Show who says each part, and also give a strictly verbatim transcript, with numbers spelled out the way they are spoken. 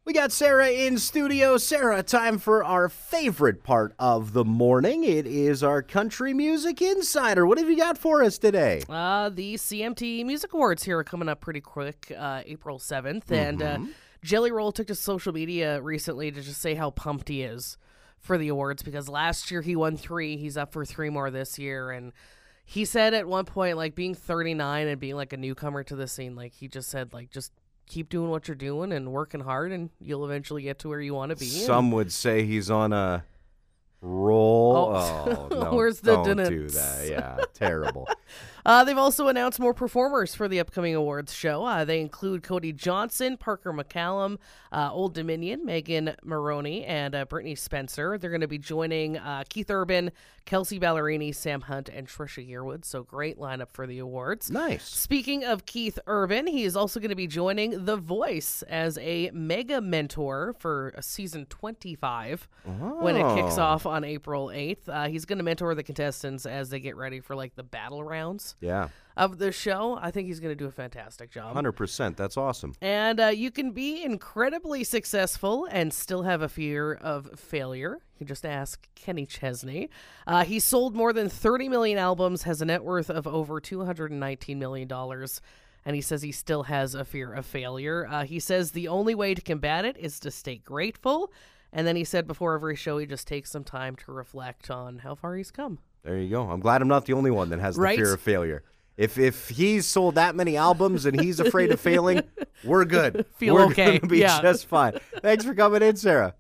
Speaker 1: We got Sarah in studio. Sarah, time for our favorite part of the morning. It is our Country Music Insider. What have you got for us today?
Speaker 2: Uh, the C M T Music Awards here are coming up pretty quick, uh, April seventh. Mm-hmm. And uh, Jelly Roll took to social media recently to just say how pumped he is for the awards because last year he won three. He's up for three more this year. And he said at one point, like, being thirty-nine and being, like, a newcomer to the scene, like, he just said, like, just keep doing what you're doing and working hard, and you'll eventually get to where you want to be.
Speaker 1: Some and... would say he's on a roll.
Speaker 2: Oh,
Speaker 1: oh no,
Speaker 2: where's the
Speaker 1: don't
Speaker 2: didn't?
Speaker 1: do that. Yeah, terrible.
Speaker 2: Uh, they've also announced more performers for the upcoming awards show. Uh, they include Cody Johnson, Parker McCallum, uh, Old Dominion, Megan Maroney, and uh, Brittany Spencer. They're going to be joining uh, Keith Urban, Kelsey Ballerini, Sam Hunt, and Trisha Yearwood. So great lineup for the awards.
Speaker 1: Nice.
Speaker 2: Speaking of Keith Urban, he is also going to be joining The Voice as a mega mentor for season twenty-five
Speaker 1: oh.
Speaker 2: when it kicks off on April eighth. Uh, he's going to mentor the contestants as they get ready for like the battle rounds.
Speaker 1: Yeah.
Speaker 2: Of the show. I think he's going to do a fantastic job.
Speaker 1: one hundred percent. That's awesome.
Speaker 2: And uh, you can be incredibly successful and still have a fear of failure. You just ask Kenny Chesney. Uh, he sold more than thirty million albums, has a net worth of over two hundred nineteen million dollars, and he says he still has a fear of failure. Uh, he says the only way to combat it is to stay grateful. And then he said before every show, he just takes some time to reflect on how far he's come.
Speaker 1: There you go. I'm glad I'm not the only one that has the
Speaker 2: right?
Speaker 1: fear of failure. If if he's sold that many albums and he's afraid of failing, we're good.
Speaker 2: Feel
Speaker 1: we're
Speaker 2: okay.
Speaker 1: We're going to be
Speaker 2: yeah.
Speaker 1: just fine. Thanks for coming in, Sarah.